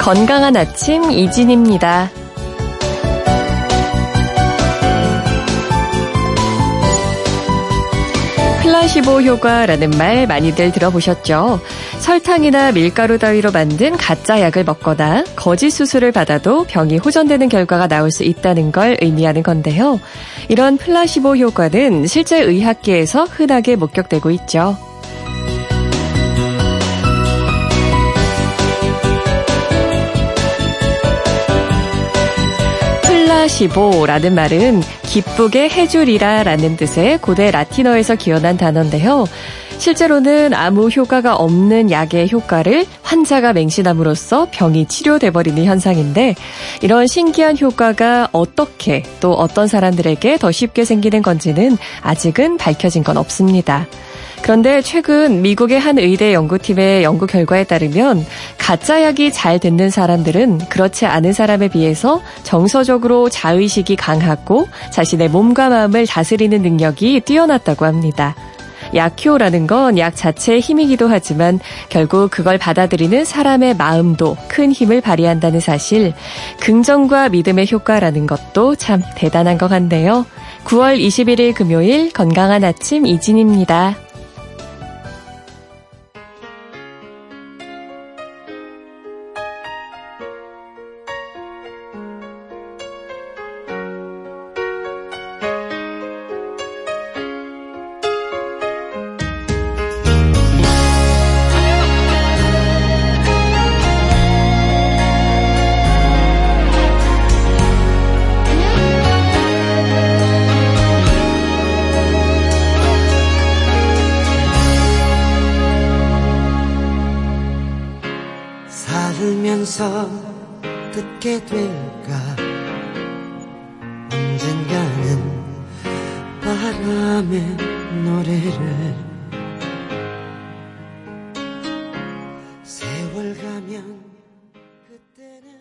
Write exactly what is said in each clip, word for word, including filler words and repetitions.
건강한 아침 이진입니다. 플라시보 효과라는 말 많이들 들어보셨죠? 설탕이나 밀가루 따위로 만든 가짜 약을 먹거나 거짓 수술을 받아도 병이 호전되는 결과가 나올 수 있다는 걸 의미하는 건데요. 이런 플라시보 효과는 실제 의학계에서 흔하게 목격되고 있죠. 플라시보라는 말은 기쁘게 해주리라 라는 뜻의 고대 라틴어에서 기원한 단어인데요. 실제로는 아무 효과가 없는 약의 효과를 환자가 맹신함으로써 병이 치료돼버리는 현상인데, 이런 신기한 효과가 어떻게 또 어떤 사람들에게 더 쉽게 생기는 건지는 아직은 밝혀진 건 없습니다. 그런데 최근 미국의 한 의대 연구팀의 연구 결과에 따르면 가짜 약이 잘 듣는 사람들은 그렇지 않은 사람에 비해서 정서적으로 자의식이 강하고 자신의 몸과 마음을 다스리는 능력이 뛰어났다고 합니다. 약효라는 건 약 자체의 힘이기도 하지만 결국 그걸 받아들이는 사람의 마음도 큰 힘을 발휘한다는 사실, 긍정과 믿음의 효과라는 것도 참 대단한 것 같네요. 구월 이십일일 금요일 건강한 아침 이진입니다. 살면서 듣게 될까 언젠가는 바람의 노래를 세월 가면 그때는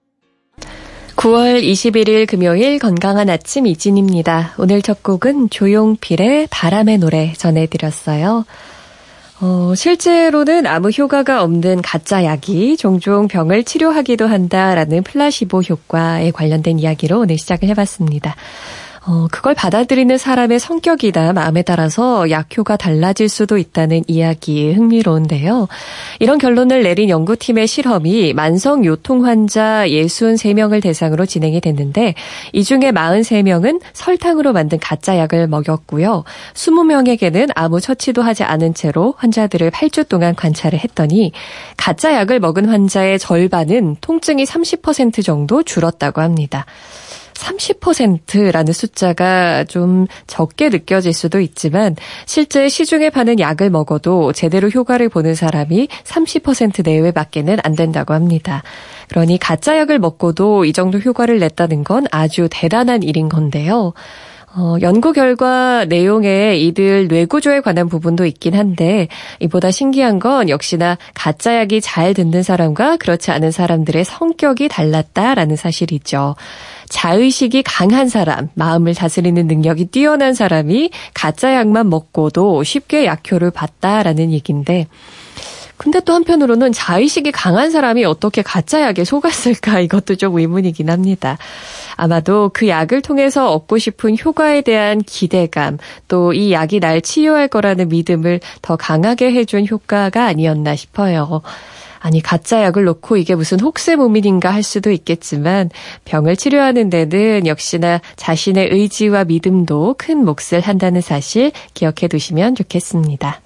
구월 이십일일 금요일 건강한 아침 이진입니다. 오늘 첫 곡은 조용필의 바람의 노래 전해드렸어요. 어, 실제로는 아무 효과가 없는 가짜 약이 종종 병을 치료하기도 한다라는 플라시보 효과에 관련된 이야기로 오늘 시작을 해봤습니다. 어, 그걸 받아들이는 사람의 성격이나 마음에 따라서 약효가 달라질 수도 있다는 이야기 흥미로운데요. 이런 결론을 내린 연구팀의 실험이 만성 요통 환자 육십삼 명을 대상으로 진행이 됐는데, 이 중에 사십삼 명은 설탕으로 만든 가짜 약을 먹였고요. 이십 명에게는 아무 처치도 하지 않은 채로 환자들을 팔 주 동안 관찰을 했더니 가짜 약을 먹은 환자의 절반은 통증이 삼십 퍼센트 정도 줄었다고 합니다. 삼십 퍼센트라는 숫자가 좀 적게 느껴질 수도 있지만 실제 시중에 파는 약을 먹어도 제대로 효과를 보는 사람이 삼십 퍼센트 내외밖에는 안 된다고 합니다. 그러니 가짜 약을 먹고도 이 정도 효과를 냈다는 건 아주 대단한 일인 건데요. 어, 연구 결과 내용에 이들 뇌구조에 관한 부분도 있긴 한데, 이보다 신기한 건 역시나 가짜 약이 잘 듣는 사람과 그렇지 않은 사람들의 성격이 달랐다라는 사실이죠. 자의식이 강한 사람, 마음을 다스리는 능력이 뛰어난 사람이 가짜 약만 먹고도 쉽게 약효를 봤다라는 얘기인데, 근데 또 한편으로는 자의식이 강한 사람이 어떻게 가짜 약에 속았을까, 이것도 좀 의문이긴 합니다. 아마도 그 약을 통해서 얻고 싶은 효과에 대한 기대감, 또 이 약이 날 치유할 거라는 믿음을 더 강하게 해준 효과가 아니었나 싶어요. 아니, 가짜 약을 놓고 이게 무슨 혹세무민인가 할 수도 있겠지만 병을 치료하는 데는 역시나 자신의 의지와 믿음도 큰 몫을 한다는 사실 기억해 두시면 좋겠습니다.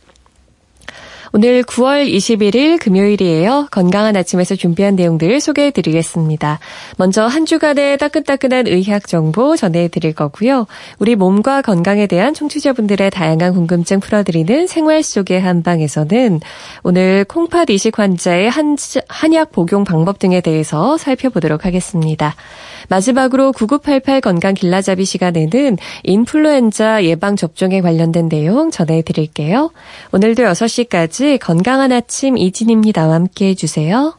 오늘 구월 이십일일 금요일이에요. 건강한 아침에서 준비한 내용들 소개해드리겠습니다. 먼저 한 주간의 따끈따끈한 의학 정보 전해드릴 거고요. 우리 몸과 건강에 대한 청취자분들의 다양한 궁금증 풀어드리는 생활 속의 한방에서는 오늘 콩팥 이식 환자의 한, 한약 복용 방법 등에 대해서 살펴보도록 하겠습니다. 마지막으로 구구팔팔 건강 길라잡이 시간에는 인플루엔자 예방접종에 관련된 내용 전해드릴게요. 오늘도 여섯 시까지 건강한 아침 이진입니다와 함께해 주세요.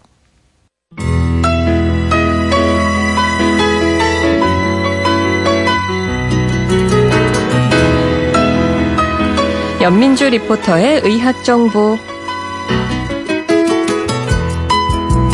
연민주 리포터의 의학정보.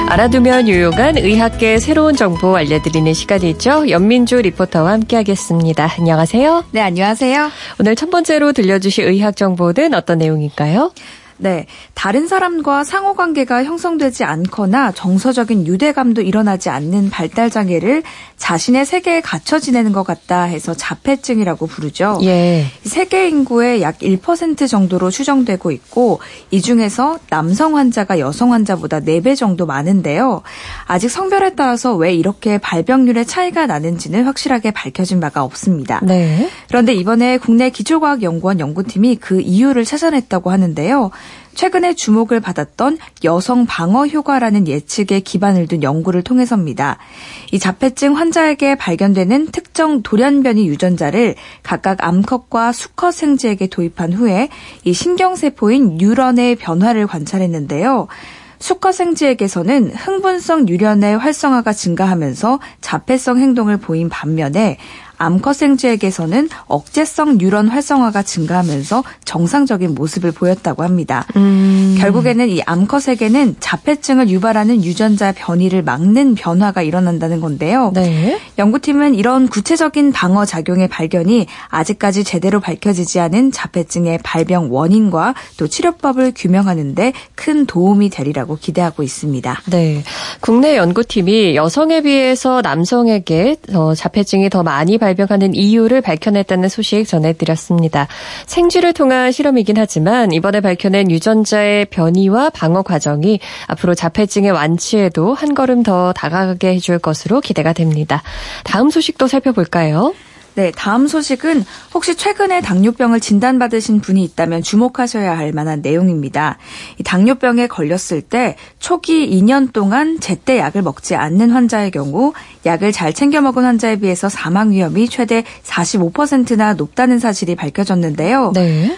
알아두면 유용한 의학계의 새로운 정보 알려드리는 시간이죠. 연민주 리포터와 함께하겠습니다. 안녕하세요. 네, 안녕하세요. 오늘 첫 번째로 들려주실 의학 정보는 어떤 내용인가요? 네, 다른 사람과 상호관계가 형성되지 않거나 정서적인 유대감도 일어나지 않는 발달장애를 자신의 세계에 갇혀 지내는 것 같다 해서 자폐증이라고 부르죠. 예. 세계 인구의 약 일 퍼센트 정도로 추정되고 있고 이 중에서 남성 환자가 여성 환자보다 네 배 정도 많은데요. 아직 성별에 따라서 왜 이렇게 발병률의 차이가 나는지는 확실하게 밝혀진 바가 없습니다. 네. 그런데 이번에 국내 기초과학연구원 연구팀이 그 이유를 찾아냈다고 하는데요. 최근에 주목을 받았던 여성 방어 효과라는 예측에 기반을 둔 연구를 통해서입니다. 이 자폐증 환자에게 발견되는 특정 돌연변이 유전자를 각각 암컷과 수컷 생쥐에게 도입한 후에 이 신경세포인 뉴런의 변화를 관찰했는데요. 수컷 생쥐에게서는 흥분성 뉴런의 활성화가 증가하면서 자폐성 행동을 보인 반면에 암컷 생쥐에게서는 억제성 뉴런 활성화가 증가하면서 정상적인 모습을 보였다고 합니다. 음. 결국에는 이 암컷에게는 자폐증을 유발하는 유전자 변이를 막는 변화가 일어난다는 건데요. 네. 연구팀은 이런 구체적인 방어 작용의 발견이 아직까지 제대로 밝혀지지 않은 자폐증의 발병 원인과 또 치료법을 규명하는 데 큰 도움이 되리라고 기대하고 있습니다. 네. 국내 연구팀이 여성에 비해서 남성에게 자폐증이 더 많이 발병하는 이유를 밝혀냈다는 소식 전해드렸습니다. 생쥐를 통한 실험이긴 하지만 이번에 밝혀낸 유전자의 변이와 방어 과정이 앞으로 자폐증의 완치에도 한 걸음 더 다가가게 해줄 것으로 기대가 됩니다. 다음 소식도 살펴볼까요? 네, 다음 소식은 혹시 최근에 당뇨병을 진단받으신 분이 있다면 주목하셔야 할 만한 내용입니다. 이 당뇨병에 걸렸을 때 초기 이 년 동안 제때 약을 먹지 않는 환자의 경우 약을 잘 챙겨 먹은 환자에 비해서 사망 위험이 최대 사십오 퍼센트나 높다는 사실이 밝혀졌는데요. 네.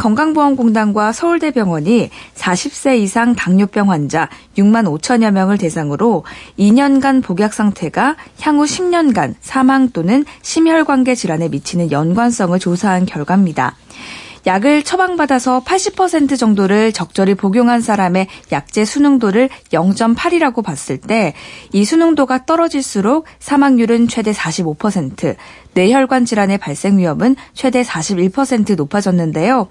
국민건강보험공단과 서울대병원이 사십 세 이상 당뇨병 환자 육만 오천여 명을 대상으로 이 년간 복약 상태가 향후 십 년간 사망 또는 심혈관계 질환에 미치는 연관성을 조사한 결과입니다. 약을 처방받아서 팔십 퍼센트 정도를 적절히 복용한 사람의 약제 수능도를 영 점 팔이라고 봤을 때 이 수능도가 떨어질수록 사망률은 최대 사십오 퍼센트, 뇌혈관 질환의 발생 위험은 최대 사십일 퍼센트 높아졌는데요.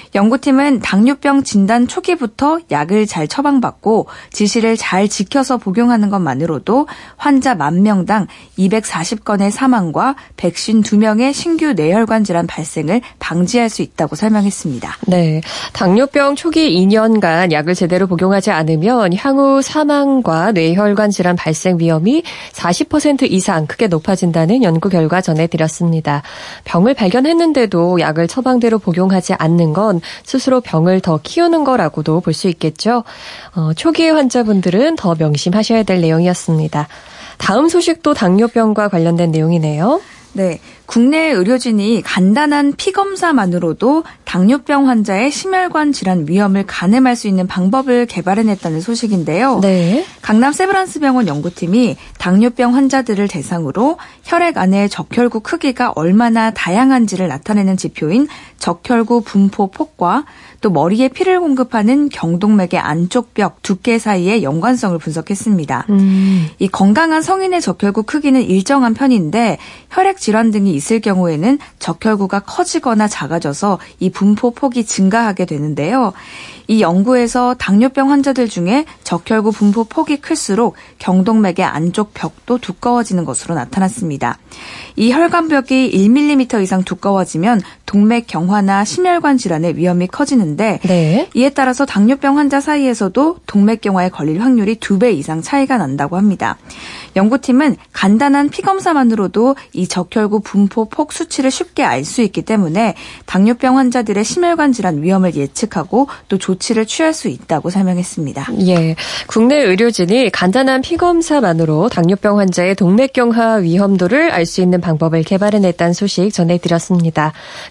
연구팀은 당뇨병 진단 초기부터 약을 잘 처방받고 지시를 잘 지켜서 복용하는 것만으로도 환자 만 명당 이백사십 건의 사망과 백오십이 명의 신규 뇌혈관 질환 발생을 방지할 수 있다고 설명했습니다. 네, 당뇨병 초기 이 년간 약을 제대로 복용하지 않으면 향후 사망과 뇌혈관 질환 발생 위험이 사십 퍼센트 이상 크게 높아진다는 연구 결과 전해드렸습니다. 병을 발견했는데도 약을 처방대로 복용하지 않는 건 스스로 병을 더 키우는 거라고도 볼 수 있겠죠. 어, 초기의 환자분들은 더 명심하셔야 될 내용이었습니다. 다음 소식도 당뇨병과 관련된 내용이네요. 네, 국내 의료진이 간단한 피검사만으로도 당뇨병 환자의 심혈관 질환 위험을 가늠할 수 있는 방법을 개발해냈다는 소식인데요. 네. 강남 세브란스병원 연구팀이 당뇨병 환자들을 대상으로 혈액 안의 적혈구 크기가 얼마나 다양한지를 나타내는 지표인 적혈구 분포 폭과 또 머리에 피를 공급하는 경동맥의 안쪽 벽 두께 사이의 연관성을 분석했습니다. 음. 이 건강한 성인의 적혈구 크기는 일정한 편인데 혈액 질환 등이 있을 경우에는 적혈구가 커지거나 작아져서 이 분포 폭이 증가하게 되는데요. 이 연구에서 당뇨병 환자들 중에 적혈구 분포 폭이 클수록 경동맥의 안쪽 벽도 두꺼워지는 것으로 나타났습니다. 이 혈관벽이 일 밀리미터 이상 두꺼워지면 동맥 경화나 심혈관 질환의 위험이 커지는데 네. 이에 따라서 당뇨병 환자 사이에서도 동맥 경화에 걸릴 확률이 두 배 이상 차이가 난다고 합니다. 연구팀은 간단한 피검사만으로도 이 적혈구 분포 폭 수치를 쉽게 알 수 있기 때문에 당뇨병 환자들의 심혈관 질환 위험을 예측하고 또 조치를 취할 수 있다고 설명했습니다. 예, 국내 의료진이 간단한 피검사만으로 당뇨병 환자의 동맥경화 위험도를 알 수 있는 방법을 개발해냈다는 소식 전해드렸습니다.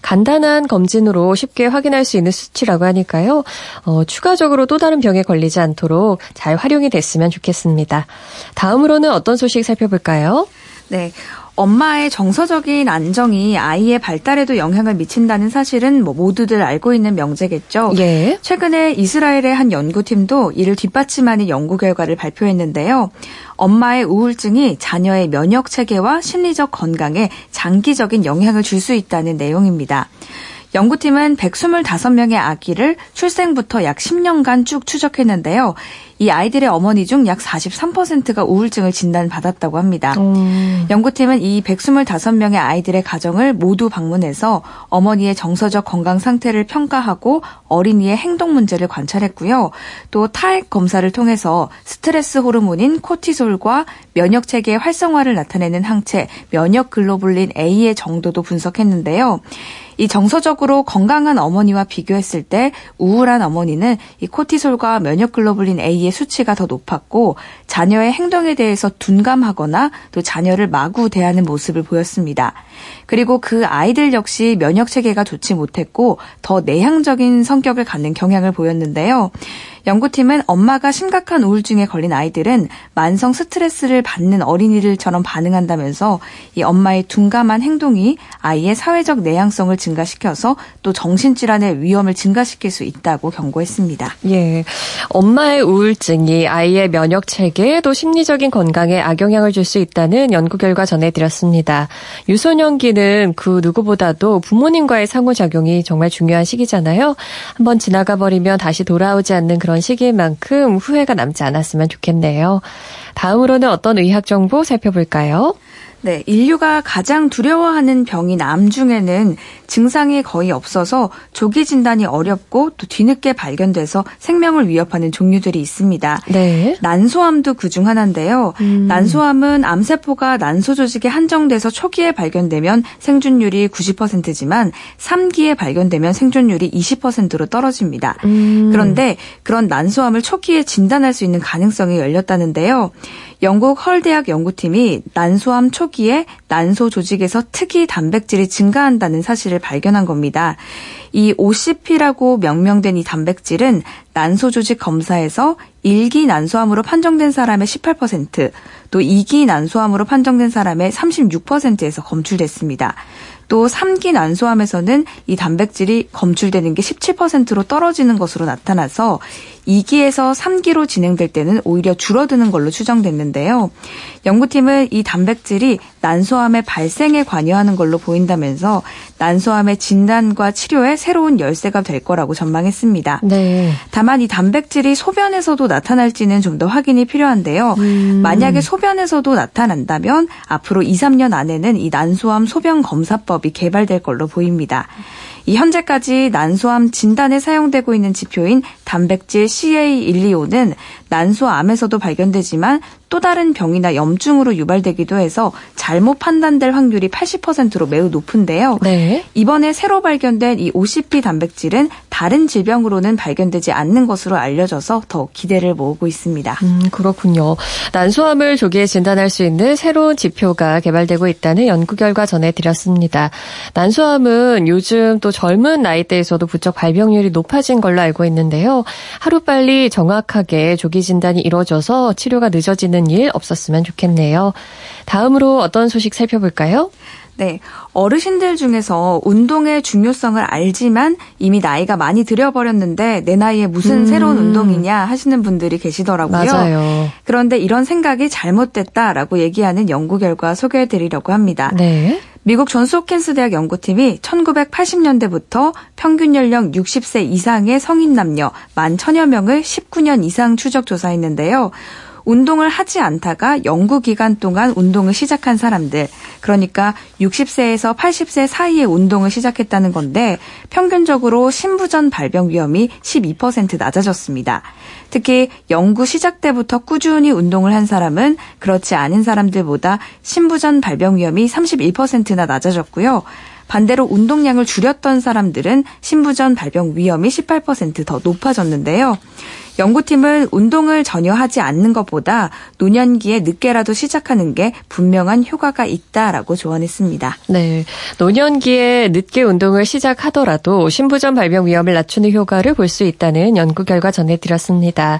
간단한 검진으로 쉽게 확인할 수 있는 수치라고 하니까요. 어, 추가적으로 또 다른 병에 걸리지 않도록 잘 활용이 됐으면 좋겠습니다. 다음으로는 어떤 소식 살펴볼까요? 네. 엄마의 정서적인 안정이 아이의 발달에도 영향을 미친다는 사실은 뭐 모두들 알고 있는 명제겠죠. 예. 최근에 이스라엘의 한 연구팀도 이를 뒷받침하는 연구 결과를 발표했는데요. 엄마의 우울증이 자녀의 면역 체계와 심리적 건강에 장기적인 영향을 줄 수 있다는 내용입니다. 연구팀은 백이십오 명의 아기를 출생부터 약 십 년간 쭉 추적했는데요. 이 아이들의 어머니 중 약 사십삼 퍼센트가 우울증을 진단받았다고 합니다. 음. 연구팀은 이 백이십오 명의 아이들의 가정을 모두 방문해서 어머니의 정서적 건강 상태를 평가하고 어린이의 행동 문제를 관찰했고요. 또 타액 검사를 통해서 스트레스 호르몬인 코티솔과 면역체계의 활성화를 나타내는 항체 면역 글로불린 A의 정도도 분석했는데요. 이 정서적으로 건강한 어머니와 비교했을 때 우울한 어머니는 이 코티솔과 면역글로불린 A의 수치가 더 높았고 자녀의 행동에 대해서 둔감하거나 또 자녀를 마구 대하는 모습을 보였습니다. 그리고 그 아이들 역시 면역체계가 좋지 못했고 더 내향적인 성격을 갖는 경향을 보였는데요. 연구팀은 엄마가 심각한 우울증에 걸린 아이들은 만성 스트레스를 받는 어린이들처럼 반응한다면서 이 엄마의 둔감한 행동이 아이의 사회적 내향성을 증가시켜서 또 정신질환의 위험을 증가시킬 수 있다고 경고했습니다. 예, 엄마의 우울증이 아이의 면역 체계 또 심리적인 건강에 악영향을 줄 수 있다는 연구 결과 전해드렸습니다. 유소년기는 그 누구보다도 부모님과의 상호작용이 정말 중요한 시기잖아요. 한번 지나가 버리면 다시 돌아오지 않는 그런 시기인 만큼 후회가 남지 않았으면 좋겠네요. 다음으로는 어떤 의학 정보 살펴볼까요? 네, 인류가 가장 두려워하는 병인 암 중에는 증상이 거의 없어서 조기 진단이 어렵고 또 뒤늦게 발견돼서 생명을 위협하는 종류들이 있습니다. 네. 난소암도 그중 하나인데요. 음. 난소암은 암세포가 난소 조직에 한정돼서 초기에 발견되면 생존율이 구십 퍼센트지만 삼 기에 발견되면 생존율이 이십 퍼센트로 떨어집니다. 음. 그런데 그런 난소암을 초기에 진단할 수 있는 가능성이 열렸다는데요. 영국 헐대학 연구팀이 난소암 초기에 난소 조직에서 특이 단백질이 증가한다는 사실을 발견한 겁니다. 이 오씨피라고 명명된 이 단백질은 난소 조직 검사에서 일 기 난소암으로 판정된 사람의 십팔 퍼센트, 또 이 기 난소암으로 판정된 사람의 삼십육 퍼센트에서 검출됐습니다. 또 삼 기 난소암에서는 이 단백질이 검출되는 게 십칠 퍼센트로 떨어지는 것으로 나타나서 이 기에서 삼 기로 진행될 때는 오히려 줄어드는 걸로 추정됐는데요. 연구팀은 이 단백질이 난소암의 발생에 관여하는 걸로 보인다면서 난소암의 진단과 치료에 새로운 열쇠가 될 거라고 전망했습니다. 네. 다만 이 단백질이 소변에서도 나타날지는 좀 더 확인이 필요한데요. 음. 만약에 소변에서도 나타난다면 앞으로 이, 삼 년 안에는 이 난소암 소변 검사법이 개발될 걸로 보입니다. 이 현재까지 난소암 진단에 사용되고 있는 지표인 단백질 씨에이 백이십오는 난소암에서도 발견되지만 또 다른 병이나 염증으로 유발되기도 해서 잘못 판단될 확률이 팔십 퍼센트로 매우 높은데요. 네. 이번에 새로 발견된 이 오씨피 단백질은 다른 질병으로는 발견되지 않는 것으로 알려져서 더 기대를 모으고 있습니다. 음, 그렇군요. 난소암을 조기에 진단할 수 있는 새로운 지표가 개발되고 있다는 연구 결과 전해드렸습니다. 난소암은 요즘 또 젊은 나이대에서도 부쩍 발병률이 높아진 걸로 알고 있는데요. 하루빨리 정확하게 조기 진단이 이루어져서 치료가 늦어지는 일 없었으면 좋겠네요. 다음으로 어떤 소식 살펴볼까요? 네, 어르신들 중에서 운동의 중요성을 알지만 이미 나이가 많이 들어버렸는데 내 나이에 무슨 음. 새로운 운동이냐 하시는 분들이 계시더라고요. 맞아요. 그런데 이런 생각이 잘못됐다라고 얘기하는 연구 결과 소개해드리려고 합니다. 네. 미국 존스홉킨스 대학 연구팀이 천구백팔십 년대부터 평균 연령 육십 세 이상의 성인 남녀 만 천여 명을 십구 년 이상 추적 조사했는데요. 운동을 하지 않다가 연구 기간 동안 운동을 시작한 사람들, 그러니까 육십 세에서 팔십 세 사이에 운동을 시작했다는 건데 평균적으로 신부전 발병 위험이 십이 퍼센트 낮아졌습니다. 특히 연구 시작 때부터 꾸준히 운동을 한 사람은 그렇지 않은 사람들보다 신부전 발병 위험이 삼십일 퍼센트나 낮아졌고요. 반대로 운동량을 줄였던 사람들은 신부전 발병 위험이 십팔 퍼센트 더 높아졌는데요. 연구팀은 운동을 전혀 하지 않는 것보다 노년기에 늦게라도 시작하는 게 분명한 효과가 있다라고 조언했습니다. 네, 노년기에 늦게 운동을 시작하더라도 신부전 발병 위험을 낮추는 효과를 볼 수 있다는 연구 결과 전해드렸습니다.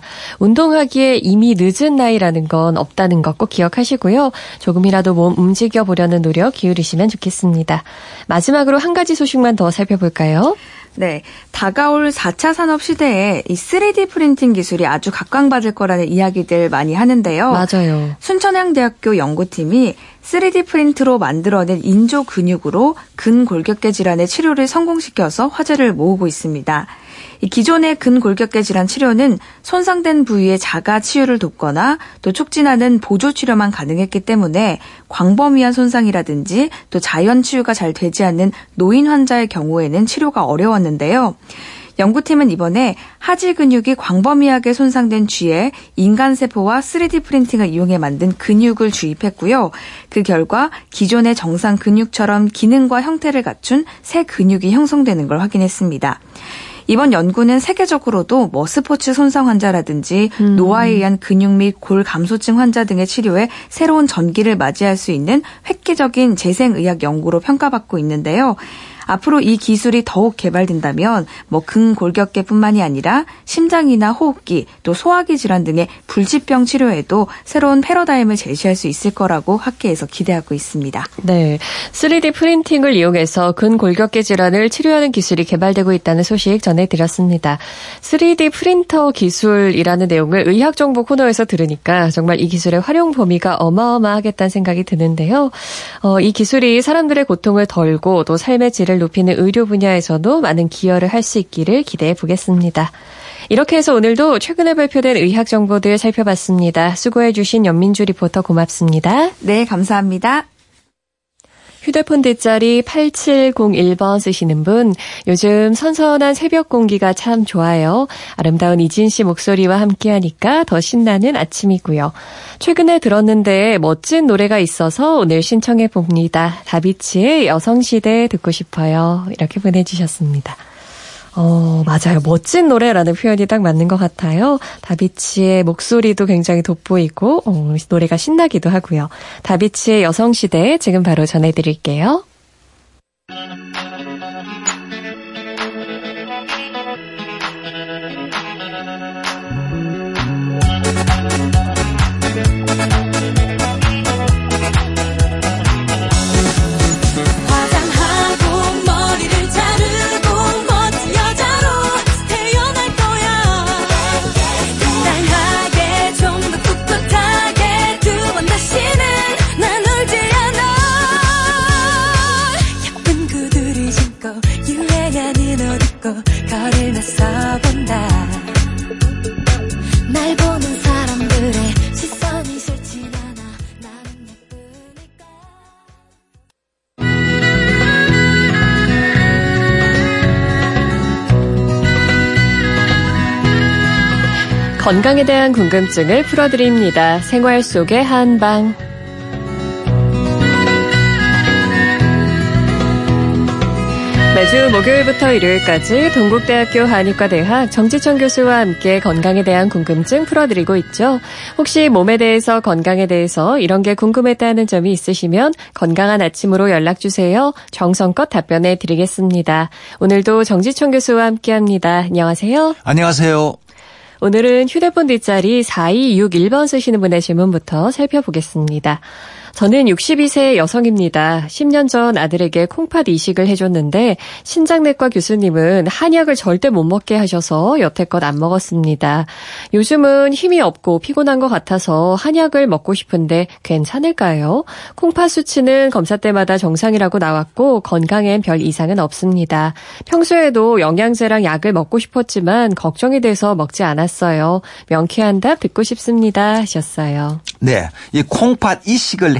운동하기에 이미 늦은 나이라는 건 없다는 것 꼭 기억하시고요. 조금이라도 몸 움직여보려는 노력 기울이시면 좋겠습니다. 마지막으로 한 가지 소식만 더 살펴볼까요? 네, 다가올 사 차 산업 시대에 이 쓰리디 프린팅 기술이 아주 각광받을 거라는 이야기들 많이 하는데요. 맞아요. 순천향대학교 연구팀이 쓰리디 프린트로 만들어낸 인조 근육으로 근골격계 질환의 치료를 성공시켜서 화제를 모으고 있습니다. 이 기존의 근골격계 질환 치료는 손상된 부위의 자가 치유를 돕거나 또 촉진하는 보조 치료만 가능했기 때문에 광범위한 손상이라든지 또 자연 치유가 잘 되지 않는 노인 환자의 경우에는 치료가 어려웠는데요. 연구팀은 이번에 하지 근육이 광범위하게 손상된 쥐에 인간세포와 쓰리디 프린팅을 이용해 만든 근육을 주입했고요. 그 결과 기존의 정상 근육처럼 기능과 형태를 갖춘 새 근육이 형성되는 걸 확인했습니다. 이번 연구는 세계적으로도 뭐 스포츠 손상 환자라든지 음. 노화에 의한 근육 및 골 감소증 환자 등의 치료에 새로운 전기를 맞이할 수 있는 획기적인 재생의학 연구로 평가받고 있는데요. 앞으로 이 기술이 더욱 개발된다면 뭐 근골격계뿐만이 아니라 심장이나 호흡기 또 소화기 질환 등의 불치병 치료에도 새로운 패러다임을 제시할 수 있을 거라고 학계에서 기대하고 있습니다. 네, 쓰리디 프린팅을 이용해서 근골격계 질환을 치료하는 기술이 개발되고 있다는 소식 전해드렸습니다. 쓰리디 프린터 기술이라는 내용을 의학정보 코너에서 들으니까 정말 이 기술의 활용 범위가 어마어마하겠다는 생각이 드는데요. 어, 이 기술이 사람들의 고통을 덜고 또 삶의 질을 높이는 의료 분야에서도 많은 기여를 할 수 있기를 기대해 보겠습니다. 이렇게 해서 오늘도 최근에 발표된 의학 정보들 살펴봤습니다. 수고해 주신 연민주 리포터 고맙습니다. 네, 감사합니다. 휴대폰 뒷자리 팔칠공일 번 쓰시는 분, 요즘 선선한 새벽 공기가 참 좋아요. 아름다운 이진 씨 목소리와 함께하니까 더 신나는 아침이고요. 최근에 들었는데 멋진 노래가 있어서 오늘 신청해 봅니다. 다비치의 여성시대 듣고 싶어요. 이렇게 보내주셨습니다. 어, 맞아요. 멋진 노래라는 표현이 딱 맞는 것 같아요. 다비치의 목소리도 굉장히 돋보이고 어, 노래가 신나기도 하고요. 다비치의 여성시대 지금 바로 전해드릴게요. 건강에 대한 궁금증을 풀어드립니다. 생활 속의 한방. 매주 목요일부터 일요일까지 동국대학교 한의과대학 정지천 교수와 함께 건강에 대한 궁금증 풀어드리고 있죠. 혹시 몸에 대해서 건강에 대해서 이런 게 궁금했다는 점이 있으시면 건강한 아침으로 연락주세요. 정성껏 답변해 드리겠습니다. 오늘도 정지천 교수와 함께합니다. 안녕하세요. 안녕하세요. 오늘은 휴대폰 뒷자리 사이육일 번 쓰시는 분의 질문부터 살펴보겠습니다. 저는 육십이 세 여성입니다. 십 년 전 아들에게 콩팥 이식을 해줬는데 신장내과 교수님은 한약을 절대 못 먹게 하셔서 여태껏 안 먹었습니다. 요즘은 힘이 없고 피곤한 것 같아서 한약을 먹고 싶은데 괜찮을까요? 콩팥 수치는 검사 때마다 정상이라고 나왔고 건강엔 별 이상은 없습니다. 평소에도 영양제랑 약을 먹고 싶었지만 걱정이 돼서 먹지 않았어요. 명쾌한 답 듣고 싶습니다 하셨어요. 네, 이 콩팥 이식을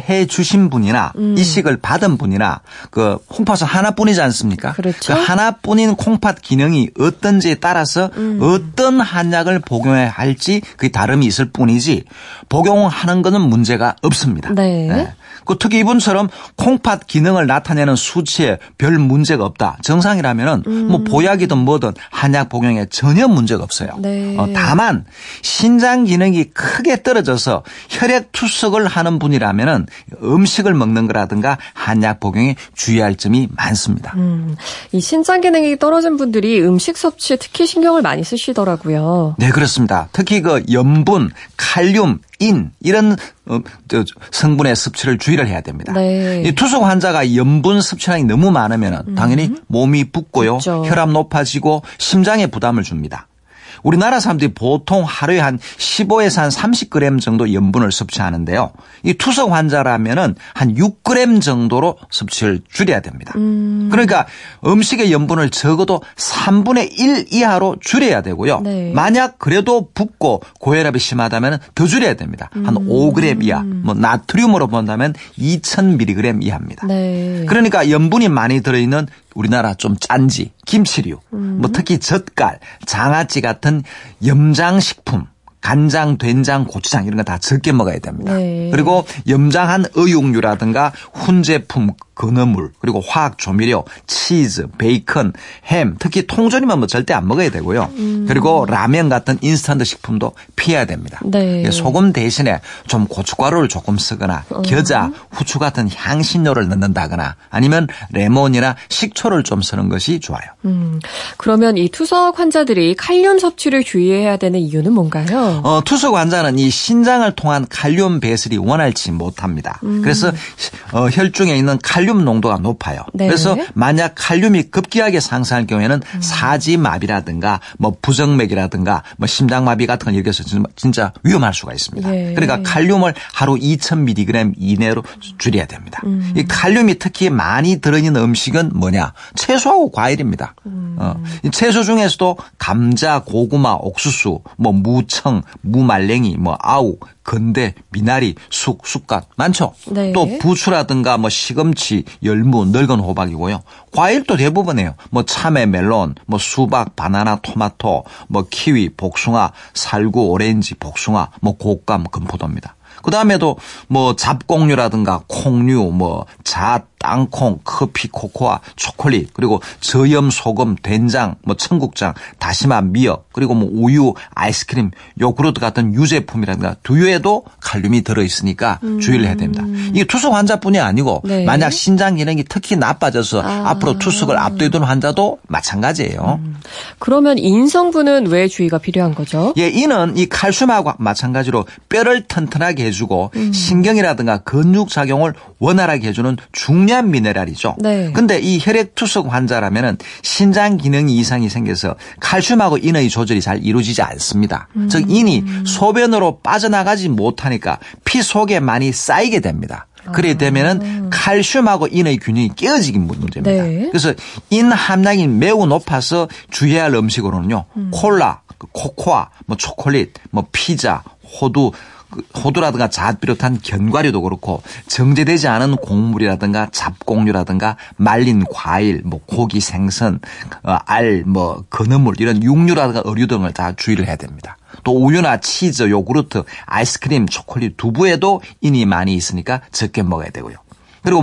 해 주신 분이나 음. 이식을 받은 분이나 그 콩팥은 하나뿐이지 않습니까? 그렇죠. 그 하나뿐인 콩팥 기능이 어떤지에 따라서 음. 어떤 한약을 복용해야 할지 그 다름이 있을 뿐이지 복용하는 것은 문제가 없습니다. 네. 네. 그 특히 이분처럼 콩팥 기능을 나타내는 수치에 별 문제가 없다. 정상이라면은 음. 뭐 보약이든 뭐든 한약 복용에 전혀 문제가 없어요. 네. 어, 다만 신장 기능이 크게 떨어져서 혈액 투석을 하는 분이라면은 음식을 먹는 거라든가 한약 복용에 주의할 점이 많습니다. 음, 이 신장 기능이 떨어진 분들이 음식 섭취에 특히 신경을 많이 쓰시더라고요. 네, 그렇습니다. 특히 그 염분, 칼륨, 인 이런 어, 저, 성분의 섭취를 주의를 해야 됩니다. 네. 이 투석 환자가 염분 섭취량이 너무 많으면 음. 당연히 몸이 붓고요. 그렇죠. 혈압 높아지고 심장에 부담을 줍니다. 우리나라 사람들이 보통 하루에 한 십오에서 한 삼십 그램 정도 염분을 섭취하는데요. 이 투석 환자라면은 한 육 그램 정도로 섭취를 줄여야 됩니다. 음. 그러니까 음식의 염분을 적어도 삼분의 일 이하로 줄여야 되고요. 네. 만약 그래도 붓고 고혈압이 심하다면 더 줄여야 됩니다. 한 음. 오 그램 이하, 뭐 나트륨으로 본다면 이천 밀리그램 이하입니다. 네. 그러니까 염분이 많이 들어있는 우리나라 좀 짠지, 김치류, 음. 뭐 특히 젓갈, 장아찌 같은 염장식품, 간장, 된장, 고추장 이런 거 다 적게 먹어야 됩니다. 네. 그리고 염장한 어육류라든가 훈제품, 건어물, 그리고 화학 조미료, 치즈, 베이컨, 햄, 특히 통조림은 뭐 절대 안 먹어야 되고요. 음. 그리고 라면 같은 인스턴트 식품도 피해야 됩니다. 네. 소금 대신에 좀 고춧가루를 조금 쓰거나 어. 겨자, 후추 같은 향신료를 넣는다거나 아니면 레몬이나 식초를 좀 쓰는 것이 좋아요. 음, 그러면 이 투석 환자들이 칼륨 섭취를 주의해야 되는 이유는 뭔가요? 어, 투석 환자는 이 신장을 통한 칼륨 배설이 원활치 못합니다. 음. 그래서 어, 혈중에 있는 칼륨 농도가 높아요. 네. 그래서 만약 칼륨이 급격하게 상승할 경우에는 음. 사지마비라든가 뭐 부정맥이라든가 뭐 심장마비 같은 걸 일으켜서 진짜 위험할 수가 있습니다. 예. 그러니까 칼륨을 하루 이천 밀리그램 이내로 줄여야 됩니다. 음. 이 칼륨이 특히 많이 들어있는 음식은 뭐냐? 채소하고 과일입니다. 음. 어, 이 채소 중에서도 감자, 고구마, 옥수수, 뭐 무청, 무말랭이, 뭐 아욱, 건대, 미나리, 쑥, 쑥갓 많죠. 네. 또 부추라든가 뭐 시금치, 열무, 늙은 호박이고요. 과일도 대부분이에요. 뭐 참외, 멜론, 뭐 수박, 바나나, 토마토, 뭐 키위, 복숭아, 살구, 오렌지, 복숭아, 뭐 곶감, 금포도입니다. 그 다음에도 뭐 잡곡류라든가 콩류, 뭐 잣, 땅콩, 커피, 코코아, 초콜릿, 그리고 저염, 소금, 된장, 뭐 청국장, 다시마, 미역, 그리고 뭐 우유, 아이스크림, 요구르트 같은 유제품이라든가 두유에도 칼륨이 들어있으니까 음. 주의를 해야 됩니다. 이게 투석 환자뿐이 아니고 네. 만약 신장 기능이 특히 나빠져서 아. 앞으로 투석을 앞두에 두는 환자도 마찬가지예요. 음. 그러면 인 성분은 왜 주의가 필요한 거죠? 예, 이는 이 칼슘하고 마찬가지로 뼈를 튼튼하게 해주고 음. 신경이라든가 근육 작용을 원활하게 해주는 중요한 미네랄이죠. 네. 근데 이 혈액 투석 환자라면은 신장 기능 이상이 생겨서 칼슘하고 인의 조절이 잘 이루어지지 않습니다. 음. 즉 인이 소변으로 빠져나가지 못하니까 피 속에 많이 쌓이게 됩니다. 그래 되면은 칼슘하고 인의 균형이 깨어지기 문제입니다. 네. 그래서 인 함량이 매우 높아서 주의해야 할 음식으로는요. 음. 콜라, 코코아, 뭐 초콜릿, 뭐 피자, 호두, 호두라든가 잣 비롯한 견과류도 그렇고 정제되지 않은 곡물이라든가 잡곡류라든가 말린 과일, 뭐 고기, 생선, 어, 알, 뭐 건어물 이런 육류라든가 어류 등을 다 주의를 해야 됩니다. 또 우유나 치즈, 요구르트, 아이스크림, 초콜릿, 두부에도 인이 많이 있으니까 적게 먹어야 되고요. 그리고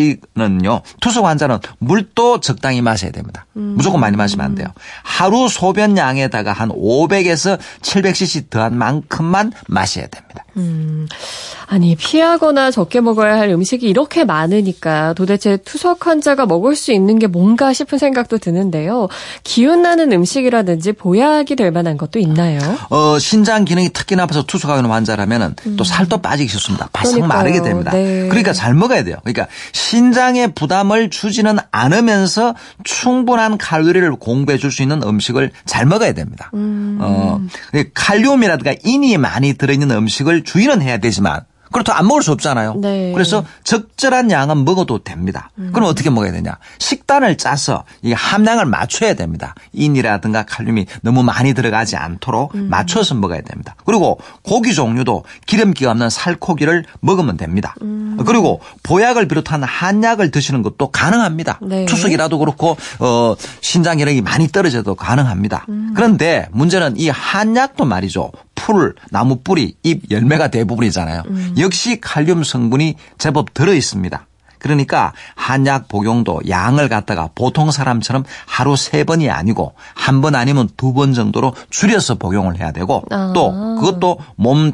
문제는요. 투석 환자는 물도 적당히 마셔야 됩니다. 음. 무조건 많이 마시면 안 돼요. 하루 소변량에다가 한 오백에서 칠백 씨씨 더한 만큼만 마셔야 됩니다. 음, 아니 피하거나 적게 먹어야 할 음식이 이렇게 많으니까 도대체 투석 환자가 먹을 수 있는 게 뭔가 싶은 생각도 드는데요. 기운나는 음식이라든지 보약이 될 만한 것도 있나요? 어, 신장 기능이 특히 나빠서 투석하는 환자라면은 음. 또 살도 빠지기 쉽습니다. 바싹 마르게 됩니다. 네. 그러니까 잘 먹어야 돼요. 그러니까 신장에 부담을 주지는 않으면서 충분한 칼로리를 공급해 줄 수 있는 음식을 잘 먹어야 됩니다. 음. 어, 칼륨이라든가 인이 많이 들어있는 음식을 주의는 해야 되지만 그렇다고 안 먹을 수 없잖아요. 네. 그래서 적절한 양은 먹어도 됩니다. 음. 그럼 어떻게 먹어야 되냐? 식단을 짜서 이 함량을 맞춰야 됩니다. 인이라든가 칼륨이 너무 많이 들어가지 않도록 음. 맞춰서 먹어야 됩니다. 그리고 고기 종류도 기름기가 없는 살코기를 먹으면 됩니다. 음. 그리고 보약을 비롯한 한약을 드시는 것도 가능합니다. 네. 추석이라도 그렇고 어, 신장기력이 많이 떨어져도 가능합니다. 음. 그런데 문제는 이 한약도 말이죠. 풀, 나무 뿌리, 잎, 열매가 대부분이잖아요. 음. 역시 칼륨 성분이 제법 들어 있습니다. 그러니까 한약 복용도 양을 갖다가 보통 사람처럼 하루 세 번이 아니고 한 번 아니면 두 번 정도로 줄여서 복용을 해야 되고 아. 또 그것도 몸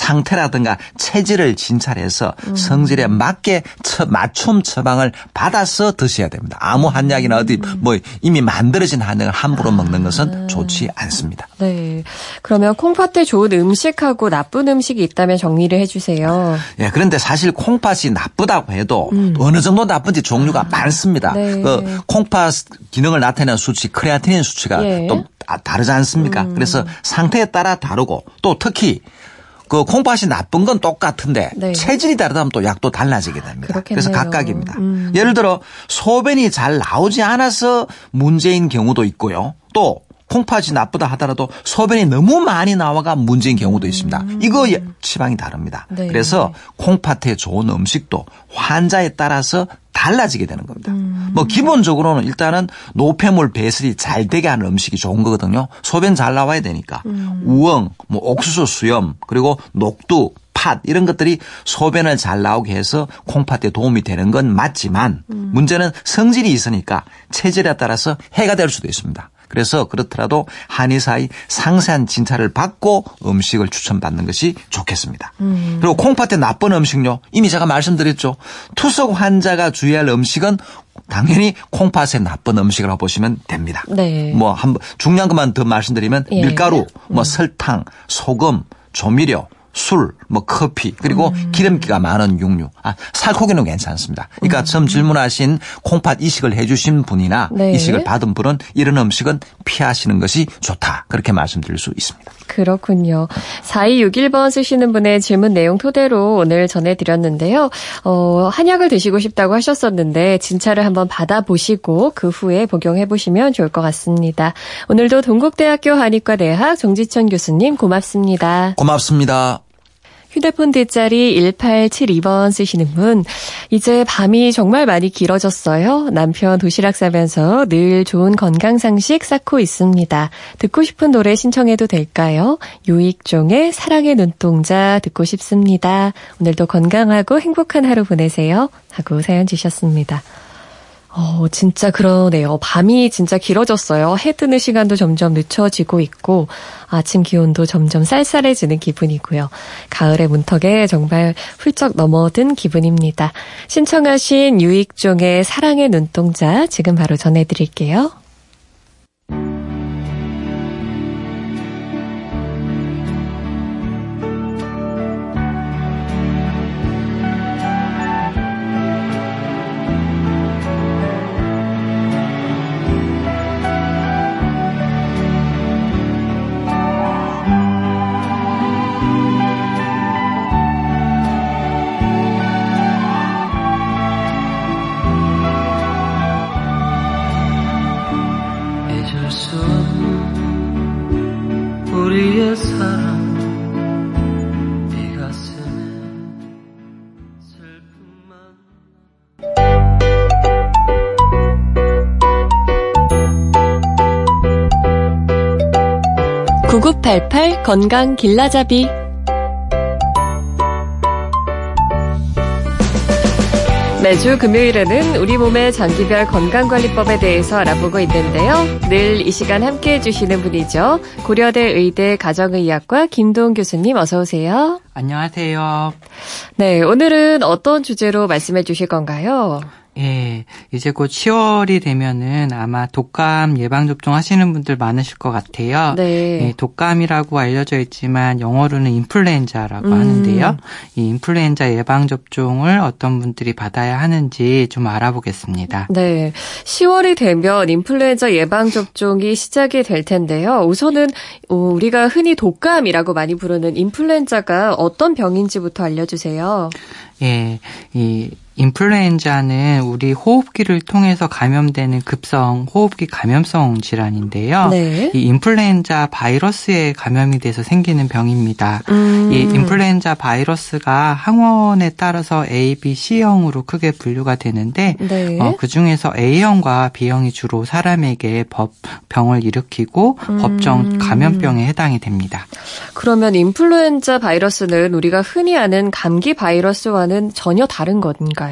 상태라든가 체질을 진찰해서 음. 성질에 맞게 처, 맞춤 처방을 받아서 드셔야 됩니다. 아무 한약이나 어디 뭐 이미 만들어진 한약을 함부로 아. 먹는 것은 좋지 않습니다. 네. 그러면 콩팥에 좋은 음식하고 나쁜 음식이 있다면 정리를 해주세요. 예, 그런데 사실 콩팥이 나쁘다고 해도 음. 어느 정도 나쁜지 종류가 아. 많습니다. 네. 그 콩팥 기능을 나타내는 수치, 크레아티닌 수치가 예. 또 다르지 않습니까? 음. 그래서 상태에 따라 다르고 또 특히 그 콩팥이 나쁜 건 똑같은데 네. 체질이 다르다면 또 약도 달라지게 됩니다. 그렇겠네요. 그래서 각각입니다. 음. 예를 들어 소변이 잘 나오지 않아서 문제인 경우도 있고요. 또 콩팥이 나쁘다 하더라도 소변이 너무 많이 나와가 문제인 경우도 있습니다. 음. 이거 치방이 다릅니다. 네. 그래서 콩팥에 좋은 음식도 환자에 따라서 달라지게 되는 겁니다. 음. 뭐 기본적으로는 일단은 노폐물 배설이 잘 되게 하는 음식이 좋은 거거든요. 소변 잘 나와야 되니까. 음. 우엉, 뭐 옥수수 수염, 그리고 녹두, 팥 이런 것들이 소변을 잘 나오게 해서 콩팥에 도움이 되는 건 맞지만 음. 문제는 성질이 있으니까 체질에 따라서 해가 될 수도 있습니다. 그래서 그렇더라도 한의사의 상세한 진찰을 받고 음식을 추천받는 것이 좋겠습니다. 음. 그리고 콩팥에 나쁜 음식요. 이미 제가 말씀드렸죠. 투석 환자가 주의할 음식은 당연히 콩팥에 나쁜 음식이라고 보시면 됩니다. 네. 뭐 한 중요한 것만 더 말씀드리면 예. 밀가루, 뭐 음. 설탕, 소금, 조미료, 술, 뭐 커피, 그리고 음. 기름기가 많은 육류. 아, 살코기는 괜찮습니다. 그러니까 음. 처음 질문하신 콩팥 이식을 해 주신 분이나 네. 이식을 받은 분은 이런 음식은 피하시는 것이 좋다. 그렇게 말씀드릴 수 있습니다. 그렇군요. 사이육일 번 쓰시는 분의 질문 내용 토대로 오늘 전해드렸는데요. 어, 한약을 드시고 싶다고 하셨었는데 진찰을 한번 받아보시고 그 후에 복용해보시면 좋을 것 같습니다. 오늘도 동국대학교 한의과대학 정지천 교수님 고맙습니다. 고맙습니다. 휴대폰 뒷자리 일팔칠이 번 쓰시는 분, 이제 밤이 정말 많이 길어졌어요. 남편 도시락 싸면서 늘 좋은 건강상식 쌓고 있습니다. 듣고 싶은 노래 신청해도 될까요? 유익종의 사랑의 눈동자 듣고 싶습니다. 오늘도 건강하고 행복한 하루 보내세요. 하고 사연 주셨습니다. 어, 진짜 그러네요. 밤이 진짜 길어졌어요. 해 뜨는 시간도 점점 늦춰지고 있고 아침 기온도 점점 쌀쌀해지는 기분이고요. 가을의 문턱에 정말 훌쩍 넘어든 기분입니다. 신청하신 유익종의 사랑의 눈동자 지금 바로 전해드릴게요. 우리의 사랑 이 가슴에 슬픔만 구구팔팔 건강 길라잡이 매주 금요일에는 우리 몸의 장기별 건강관리법에 대해서 알아보고 있는데요. 늘 이 시간 함께해 주시는 분이죠. 고려대 의대 가정의학과 김도훈 교수님 어서 오세요. 안녕하세요. 네, 오늘은 어떤 주제로 말씀해 주실 건가요? 예, 이제 곧 시월이 되면은 아마 독감 예방접종 하시는 분들 많으실 것 같아요. 네. 예, 독감이라고 알려져 있지만 영어로는 인플루엔자라고 음. 하는데요. 이 인플루엔자 예방접종을 어떤 분들이 받아야 하는지 좀 알아보겠습니다. 네. 시월이 되면 인플루엔자 예방접종이 시작이 될 텐데요. 우선은 우리가 흔히 독감이라고 많이 부르는 인플루엔자가 어떤 병인지부터 알려주세요. 예, 이 인플루엔자는 우리 호흡기를 통해서 감염되는 급성 호흡기 감염성 질환인데요. 네. 이 인플루엔자 바이러스에 감염이 돼서 생기는 병입니다. 음. 이 인플루엔자 바이러스가 항원에 따라서 A, B, C형으로 크게 분류가 되는데 네. 어, 그중에서 A형과 B형이 주로 사람에게 법, 병을 일으키고 음. 법정 감염병에 해당이 됩니다. 그러면 인플루엔자 바이러스는 우리가 흔히 아는 감기 바이러스와는 전혀 다른 건가요?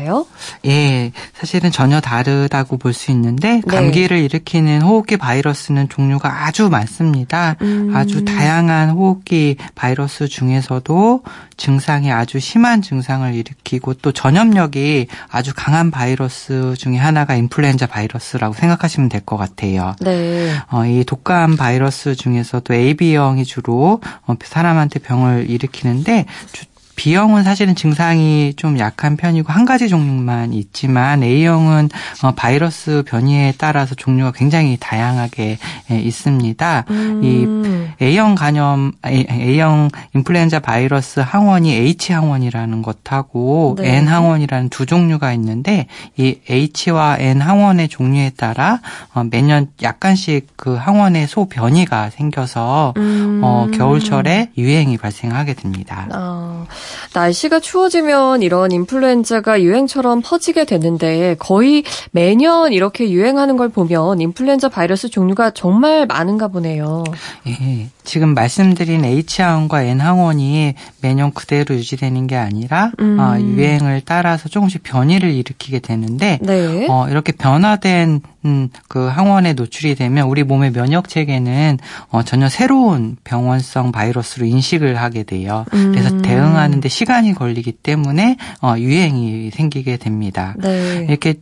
예, 사실은 전혀 다르다고 볼 수 있는데 감기를 네. 일으키는 호흡기 바이러스는 종류가 아주 많습니다. 음. 아주 다양한 호흡기 바이러스 중에서도 증상이 아주 심한 증상을 일으키고 또 전염력이 아주 강한 바이러스 중에 하나가 인플루엔자 바이러스라고 생각하시면 될 것 같아요. 네. 어, 이 독감 바이러스 중에서도 에이비형이 주로 사람한테 병을 일으키는데 주, B형은 사실은 증상이 좀 약한 편이고 한 가지 종류만 있지만 A형은 바이러스 변이에 따라서 종류가 굉장히 다양하게 있습니다. 음. 이 A형 간염, A형 인플루엔자 바이러스 항원이 H항원이라는 것하고 네. N항원이라는 두 종류가 있는데 이 H와 N항원의 종류에 따라 매년 약간씩 그 항원의 소변이가 생겨서 음. 어, 겨울철에 유행이 발생하게 됩니다. 아. 날씨가 추워지면 이런 인플루엔자가 유행처럼 퍼지게 되는데 거의 매년 이렇게 유행하는 걸 보면 인플루엔자 바이러스 종류가 정말 많은가 보네요. 예, 지금 말씀드린 H항원과 N항원이 매년 그대로 유지되는 게 아니라 음. 어, 유행을 따라서 조금씩 변이를 일으키게 되는데 네. 어, 이렇게 변화된 음, 그 항원에 노출이 되면 우리 몸의 면역 체계는 어, 전혀 새로운 병원성 바이러스로 인식을 하게 돼요. 음. 그래서 대응하는데 시간이 걸리기 때문에 어, 유행이 생기게 됩니다. 네. 이렇게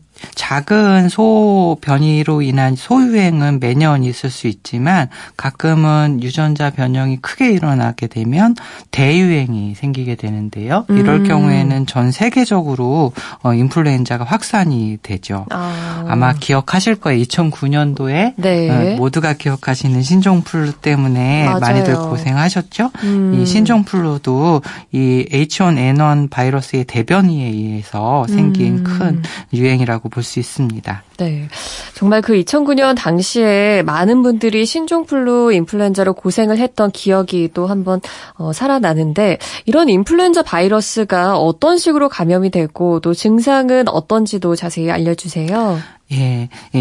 작은 소 변이로 인한 소유행은 매년 있을 수 있지만 가끔은 유전자 변형이 크게 일어나게 되면 대유행이 생기게 되는데요. 이럴 음. 경우에는 전 세계적으로 어, 인플루엔자가 확산이 되죠. 아. 아마 기억하실 거예요. 이천구 년도에 네. 어, 모두가 기억하시는 신종플루 때문에 맞아요. 많이들 고생하셨죠. 음. 이 신종플루도 이 에이치 원 엔 원 바이러스의 대변이에 의해서 생긴 음. 큰 유행이라고 볼 수 있습니다. 네, 정말 그 이천구 년 당시에 많은 분들이 신종플루 인플루엔자로 고생을 했던 기억이 또 한번 어, 살아나는데 이런 인플루엔자 바이러스가 어떤 식으로 감염이 되고 또 증상은 어떤지도 자세히 알려주세요. 예, 예,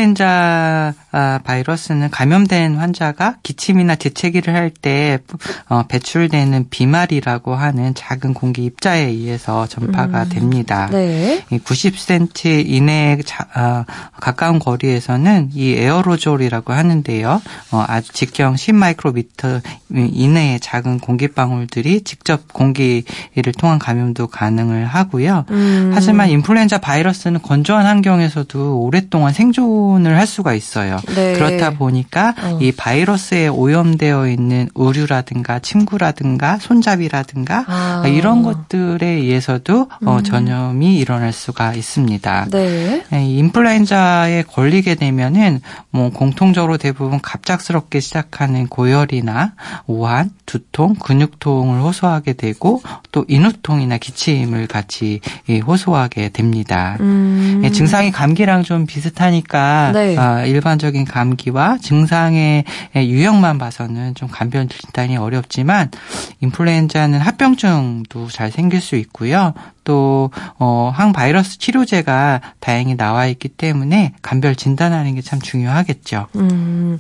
인플루엔자 바이러스는 감염된 환자가 기침이나 재채기를 할 때 어, 배출되는 비말이라고 하는 작은 공기 입자에 의해서 전파가 음, 됩니다. 네. 구십 센티미터 이내에 자, 어, 가까운 거리에서는 이 에어로졸이라고 하는데요. 어, 아주 직경 십 마이크로미터 이내의 작은 공기방울들이 직접 공기를 통한 감염도 가능을 하고요. 음. 하지만 인플루엔자 바이러스는 건조한 환경에서도 오랫동안 생존을 할 수가 있어요. 네. 그렇다 보니까 어. 이 바이러스에 오염되어 있는 의류라든가 침구라든가 손잡이라든가 아. 이런 것들에 의해서도 음. 어, 전염이 일어날 수가 있습니다. 네. 이 인플루엔자에 걸리게 되면은 뭐 공통적으로 대부분 갑작스럽게 시작하는 고열이나 오한, 두통, 근육통을 호소하게 되고 또 인후통이나 기침을 같이 호소하게 됩니다. 음. 증상이 감기랑 좀 비슷하니까 네. 어, 일반적인 감기와 증상의 유형만 봐서는 좀 감별 진단이 어렵지만 인플루엔자는 합병증도 잘 생길 수 있고요. 또 어, 항바이러스 치료제가 다행히 나와 있기 때문에 감별 진단하는 게 참 중요하겠죠. 음,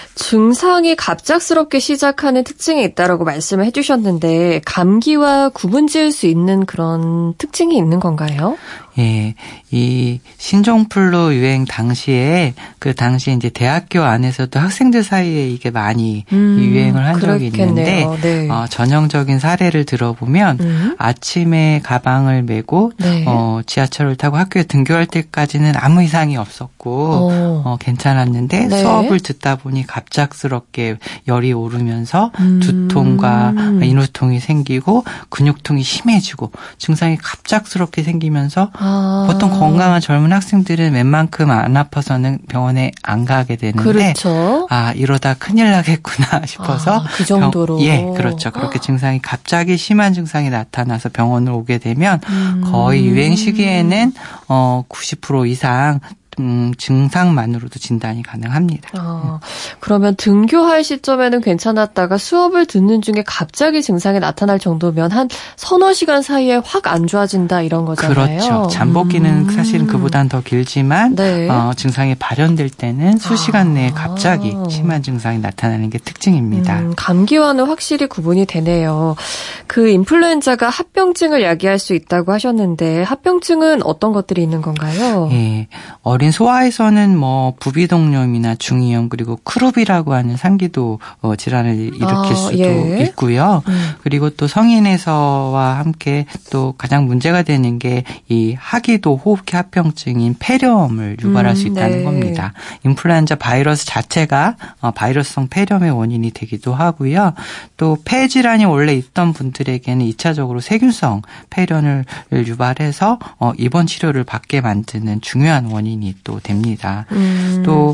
증상이 갑작스럽게 시작하는 특징이 있다라고 말씀을 해주셨는데 감기와 구분지을 수 있는 그런 특징이 있는 건가요? 예, 이 신종플루 유행 당시에 그 당시 이제 대학교 안에서도 학생들 사이에 이게 많이 음, 유행을 한 적이 그렇겠네요. 있는데 네. 어, 전형적인 사례를 들어보면 음. 아침에 가방을 메고 네. 어, 지하철을 타고 학교에 등교할 때까지는 아무 이상이 없었고 어. 어, 괜찮았는데 네. 수업을 듣다 보니 갑작스럽게 열이 오르면서 음. 두통과 인후통이 생기고 근육통이 심해지고 증상이 갑작스럽게 생기면서 아. 보통 건강한 젊은 학생들은 웬만큼 안 아파서는 병원에 안 가게 되는데 그렇죠. 아 이러다 큰일 나겠구나 싶어서 아, 그 정도로. 병, 예, 그렇죠. 그렇게 증상이 갑자기 심한 증상이 나타나서 병원을 오게 되면 음. 거의 유행 시기에는 어 구십 퍼센트 이상 음, 증상만으로도 진단이 가능합니다. 아, 그러면 등교할 시점에는 괜찮았다가 수업을 듣는 중에 갑자기 증상이 나타날 정도면 한 서너 시간 사이에 확 안 좋아진다 이런 거잖아요. 그렇죠. 잠복기는 음. 사실은 그보단 더 길지만 네. 어, 증상이 발현될 때는 수시간 내에 아. 갑자기 심한 증상이 나타나는 게 특징입니다. 음, 감기와는 확실히 구분이 되네요. 그 인플루엔자가 합병증을 야기할 수 있다고 하셨는데 합병증은 어떤 것들이 있는 건가요? 예, 어린 소아에서는 뭐 부비동염이나 중이염 그리고 크루비라고 하는 상기도 어, 질환을 일으킬 아, 수도 예. 있고요. 음. 그리고 또 성인에서와 함께 또 가장 문제가 되는 게 이 하기도 호흡기 합병증인 폐렴을 유발할 음, 수 있다는 네. 겁니다. 인플루엔자 바이러스 자체가 어, 바이러스성 폐렴의 원인이 되기도 하고요. 또 폐질환이 원래 있던 분들에게는 이 차적으로 세균성 폐렴을 유발해서 어, 입원 치료를 받게 만드는 중요한 원인이 또 됩니다. 음. 또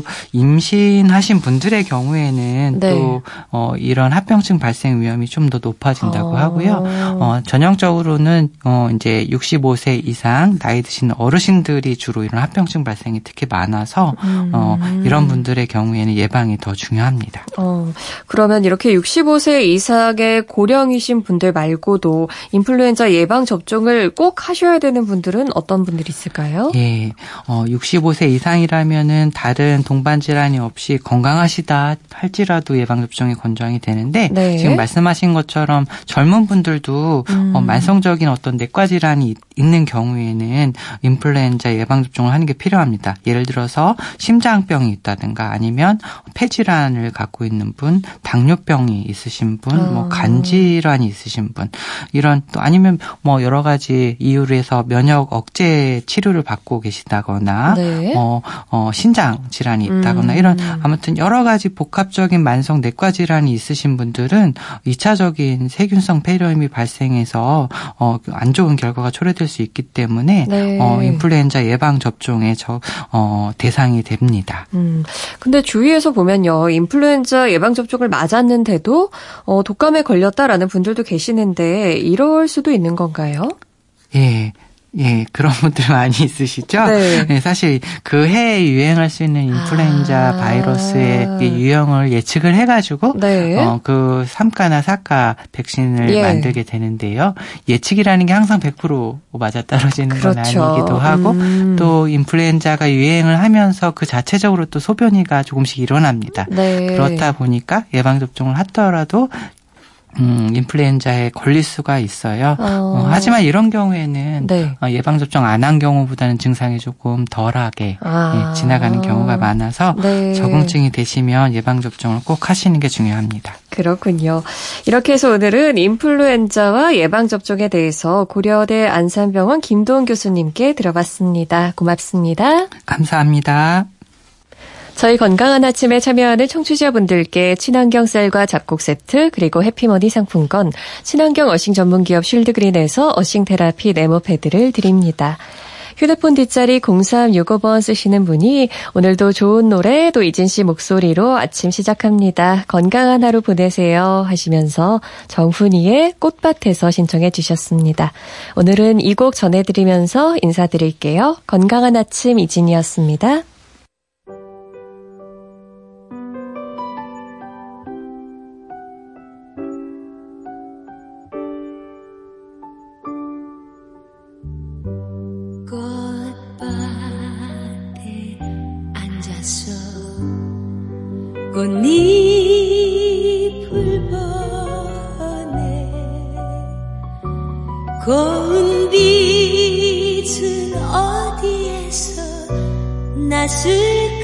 임신하신 분들의 경우에는 네. 또 어, 이런 합병증 발생 위험이 좀 더 높아진다고 아. 하고요. 어, 전형적으로는 어, 이제 육십오 세 이상 나이 드신 어르신들이 주로 이런 합병증 발생이 특히 많아서 음. 어, 이런 분들의 경우에는 예방이 더 중요합니다. 어, 그러면 이렇게 육십오 세 이상의 고령이신 분들 말고도 인플루엔자 예방 접종을 꼭 하셔야 되는 분들은 어떤 분들이 있을까요? 예, 어, 육십오 세 이상이라면은 다른 동반 질환이 없이 건강하시다 할지라도 예방 접종이 권장이 되는데 네. 지금 말씀하신 것처럼 젊은 분들도 음. 어, 만성적인 어떤 내과 질환이 있는 경우에는 인플루엔자 예방 접종을 하는 게 필요합니다. 예를 들어서 심장병이 있다든가 아니면 폐질환을 갖고 있는 분, 당뇨병이 있으신 분, 아. 뭐 간질환이 있으신 분 이런 또 아니면 뭐 여러 가지 이유로 해서 면역 억제 치료를 받고 계시다거나 네. 어, 어, 신장 질환이 있다거나 음. 이런 아무튼 여러 가지 복합적인 만성 내과 질환이 있으신 분들은 이 차적인 세균성 폐렴이 발생해서 어, 안 좋은 결과가 초래될 수 있기 때문에 네. 어, 인플루엔자 예방 접종의 저, 어, 대상이 됩니다. 음, 근데 주위에서 보면요, 인플루엔자 예방 접종을 맞았는데도 어, 독감에 걸렸다라는 분들도 계시는데 이럴 수도 있는 건가요? 예. 예, 그런 분들 많이 있으시죠? 네. 네, 사실 그 해에 유행할 수 있는 인플루엔자 아. 바이러스의 유형을 예측을 해가지고 네. 어, 그 삼 가나 사 가 백신을 예. 만들게 되는데요. 예측이라는 게 항상 백 퍼센트 맞아떨어지는 그렇죠. 건 아니기도 하고 음. 또 인플루엔자가 유행을 하면서 그 자체적으로 또 소변이가 조금씩 일어납니다. 네. 그렇다 보니까 예방접종을 하더라도 음, 인플루엔자에 걸릴 수가 있어요. 어. 어, 하지만 이런 경우에는 네. 어, 예방접종 안 한 경우보다는 증상이 조금 덜하게 아. 예, 지나가는 경우가 많아서 네. 적응증이 되시면 예방접종을 꼭 하시는 게 중요합니다. 그렇군요. 이렇게 해서 오늘은 인플루엔자와 예방접종에 대해서 고려대 안산병원 김도훈 교수님께 들어봤습니다. 고맙습니다. 감사합니다. 저희 건강한 아침에 참여하는 청취자분들께 친환경 쌀과 잡곡 세트 그리고 해피머니 상품권, 친환경 어싱 전문기업 쉴드그린에서 어싱 테라피 네모 패드를 드립니다. 휴대폰 뒷자리 공삼육오 번 쓰시는 분이 오늘도 좋은 노래 또 이진 씨 목소리로 아침 시작합니다. 건강한 하루 보내세요 하시면서 정훈이의 꽃밭에서 신청해 주셨습니다. 오늘은 이 곡 전해드리면서 인사드릴게요. 건강한 아침 이진이었습니다. 꽃밭에 앉아서 꽃잎을 보네 고운 빛 빛은 어디에서 낯을